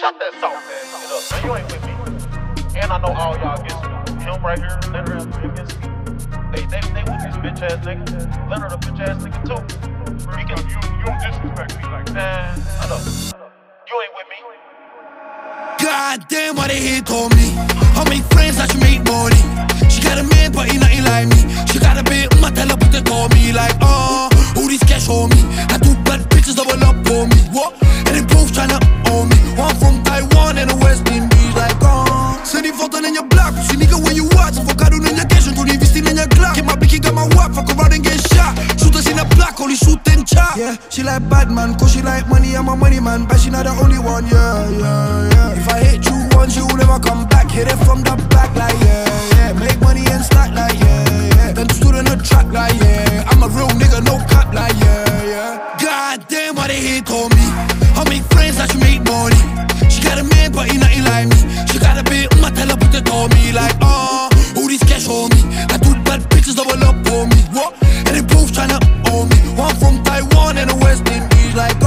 shut that soft ass shit up, man. You ain't with me. And I know all y'all against me. Him right here, Leonard against me. They with this bitch ass nigga. Leonard a bitch ass nigga too. You don't disrespect me like that. I know. You ain't with me. God damn, why they hate on me? I make friends that she make money. She got a man, but he nothing like me. She got a bit, tell her put it on me. Like, who these cash on me? I do bad bitches double up on me. What? And they both tryna own me. One from Taiwan and the West Indies. Like, Ze die fotten in je blak. Zie nigga where you at. Voor kado in je cash en toen die wist in je klak. Get my bikkie, got my wap. Fuck around and get shot. Shooters in a black, only shoot and chop. Yeah, she like Batman, cause she like money, I'm a money man. But she not the only one, yeah. If I hit you once, you will never come back. Hit it from the back, like yeah. Make money and stack, like yeah. Then stood in the track, like yeah. I'm a real nigga, no cap, like yeah. God damn, why they hate on me? I make friends that she make money. She got a man, but he nothing like me. She got a bit, tell her put it on me. Like, who these cash on me? I do bad bitches double up on me. What? And they both tryna own me. One from Taiwan and the West Indies. Like,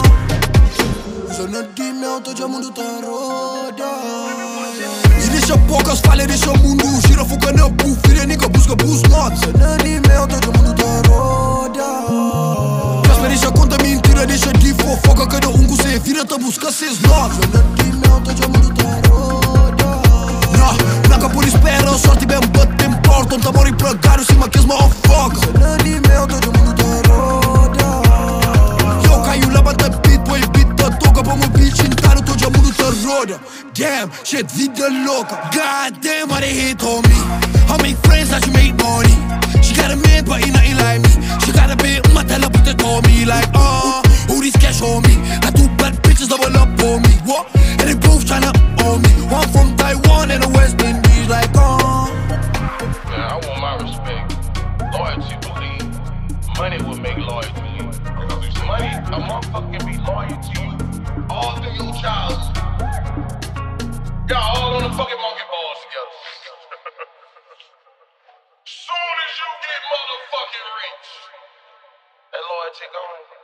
Sono di me, tot il mondo te roda. Si riesce a poco a spalle, riesce a mundu. Shira fuga ne buffi, ne nigga busca bus not. Sono di me, tot il mondo te roda. Casper riesce conta mentira, riesce di fo. Foca che da ungu se fine te busca se snot. Sono di me, tot il mondo te roda. No, na capo di spero, sorti ben botte in porto. Un tamori plagario, si ma che sma off fuck. Sono di me, tot il mondo te roda. Yo, caiu la banda beat, poi beat da toca. Poi mo bitch in taro, tot il mondo te roda. Damn, shit, vida loca. God damn, why they hate on me? I make friends that she make money. She got a man, but he nothing like me. She got a bit, tell her put it on me. Like, who these cash on me? I do bad bitches double up on me. What? And they both tryna own me. One from Taiwan and the West Indies. Like, Man, I want my respect. Loyalty, believe. Money will make loyalty leave. Because money, a motherfucker can be loyal to you all through your childhood. Y'all all on the fucking monkey balls together. Soon as you get motherfucking rich, that loyalty gone.